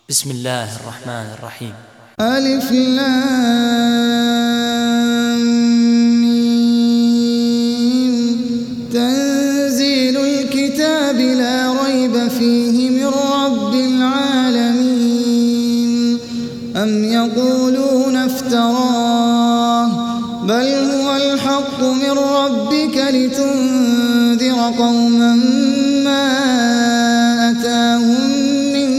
بسم الله الرحمن الرحيم. ألف لام ميم. تنزيل الكتاب لا ريب فيه من رب العالمين. أم يقولون افتراه بل هو الحق من ربك لتنذر قوما ما أتاهم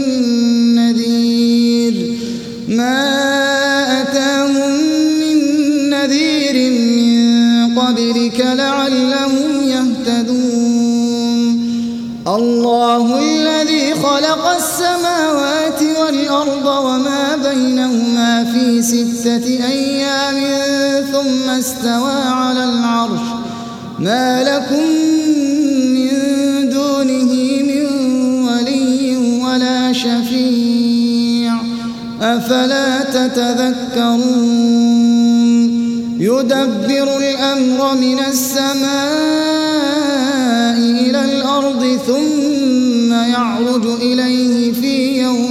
من نذير من قبلك لعلهم يهتدون. الله الذي خلق السماوات والأرض وما بينهما في 6 أيام ثم استوى على العرش. ما لكم من دونه من ولي ولا شفيع أفلا تتذكرون. يدبر الأمر من السماء إلى الأرض ثم يعرج إليه في يوم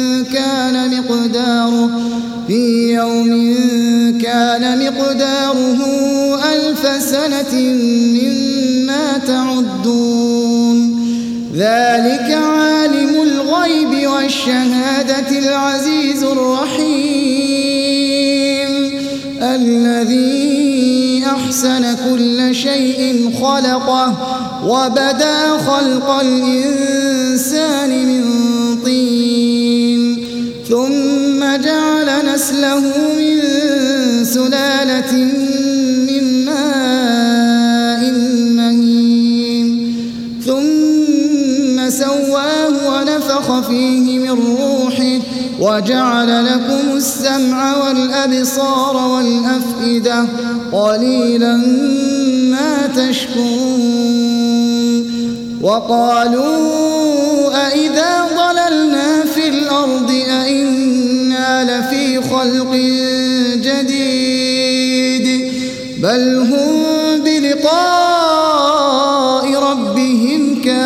كان مقداره 1000 سنة مما تعدون. ذلك عالم الغيب والشهادة العزيز الرحيم الذي أحسن كل شيء خلقه وبدأ خلق الإنسان من طين ثم جعل نسله من سلالة من ماء مهين ثم سواه ونفخ فيه من روحه وجعل لكم السمع والأبصار والأفئدة قليلا ما تشكرون. وقالوا أإذا ضللنا في الأرض أإنا لفي خلق جديد بل هم بلقاء ربهم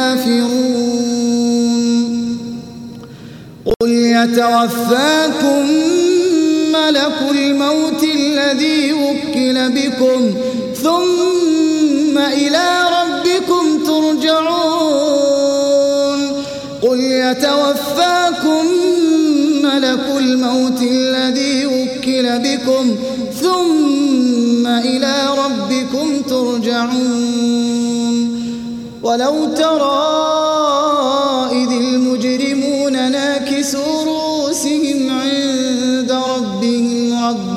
كافرون. قل يتوفاكم ملك الموت الذي وكل بكم ثم إلى ربكم ترجعون. قل يتوفاكم ملك الموت الذي وكل بكم ثم إلى ربكم ترجعون. ولو ترى إذ المجرمون ناكسوا رؤوسهم عند ربهم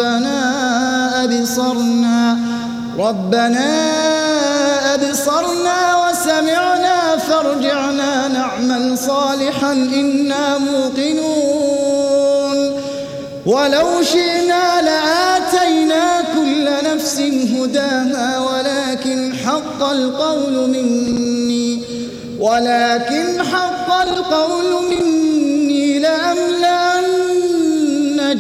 ربنا أبصرنا وسمعنا فارجعنا نعمل صالحا إنا موقنون. ولو شئنا لآتينا كل نفس هداها ولكن حق القول مني لأملأن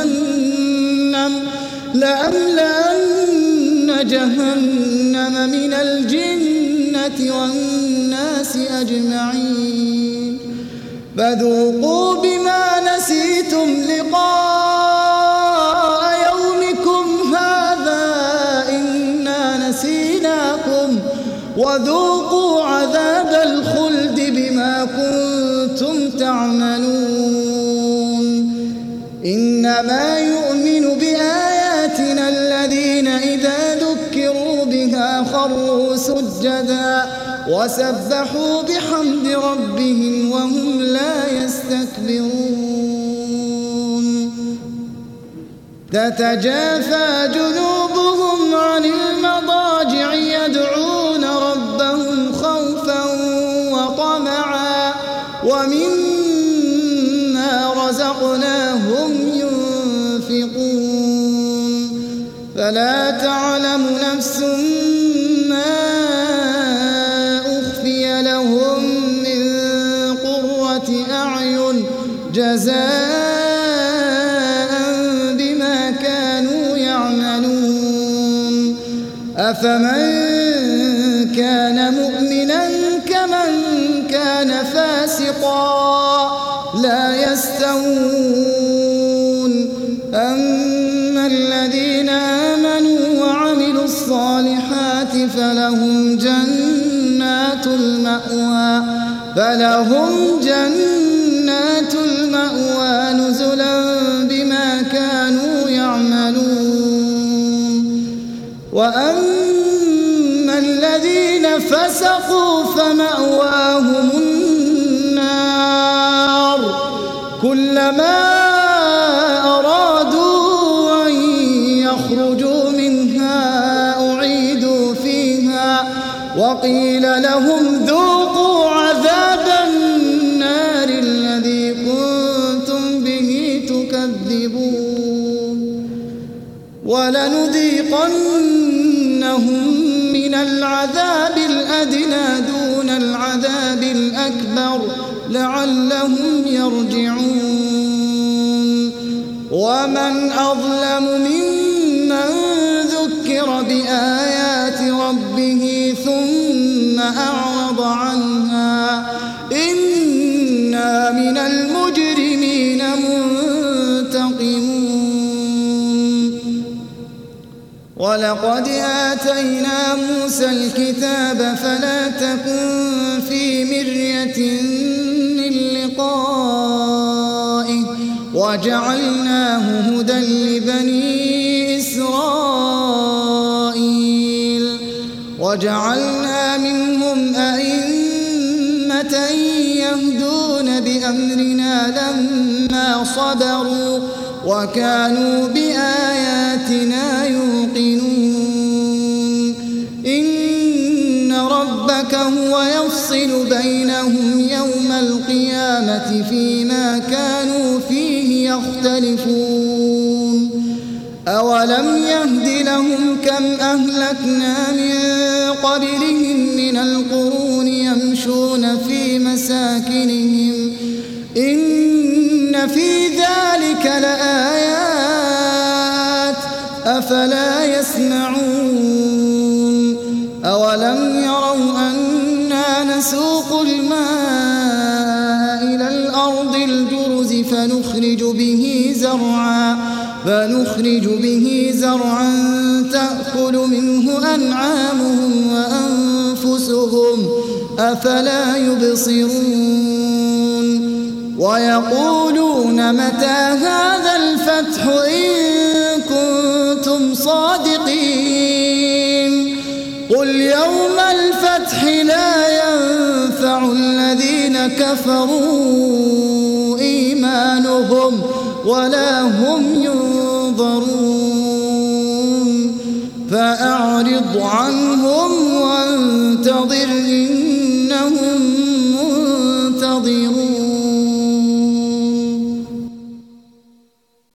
جهنم من الجنة والناس أجمعين. فذوقوا بما نسيتم لقاء يومكم هذا إنا نسيناكم وذوقوا عذاب الخلد بما كنتم تعملون. إنما يؤمن بآياتنا الذين إذا ذكروا بها خروا سجدا وسبحوا بحمد ربهم وهم لا يستكبرون. تتجافى جنوبهم عن المضاجع يدعون ربهم خوفا وطمعا ومما رزقناهم ينفقون. فلا تعلم نفس ما أخفي لهم من قرة أعين جزاء بما كانوا يعملون. أفمن كان مؤمنا كمن كان فاسقا لا يستوون. يستوون أما الذين آمنوا وعملوا الصالحات فلهم جنات المأوى نزلا بما كانوا يعملون وأما الذين فسقوا فمأواهم النار كلما أرادوا أن يخرجوا منها أعيدوا فيها وقيل لهم ذوقوا عذاب النار الذي كنتم به تكذبون ولنذيقنهم من العذاب الأدنى دون العذاب الأكبر لعلهم يرجعون ومن أظلم ممن ذكر بآيات ربه ثم أعرض عنها إنا من المجرمين منتقمون ولقد آتينا موسى الكتاب فلا تكن في مرية من لقائه وجعلناه هدى لبني إسرائيل وجعلنا منهم أئمة يهدون بأمرنا لما صبروا وكانوا بآياتنا يوقنون إن ربك هو يفصل بينهم يوم القيامة فيما كانوا فيه يختلفون أولم يهد لهم كم أهلكنا من قبلهم من القرون يمشون في مساكنهم إن في ذلك لآيات أفلا يسمعون أولم يروا أنا نسوق الماء إلى الأرض الجرز فنخرج به زرعا تأكل منه أنعامهم وأنفسهم أفلا يبصرون ويقولون متى هذا الفتح إن كنتم صادقين قل يوم الفتح لا ينفع الذين كفروا إيمانهم ولا هم ينظرون فأعرض عنهم وانتظر إنهم منتظرون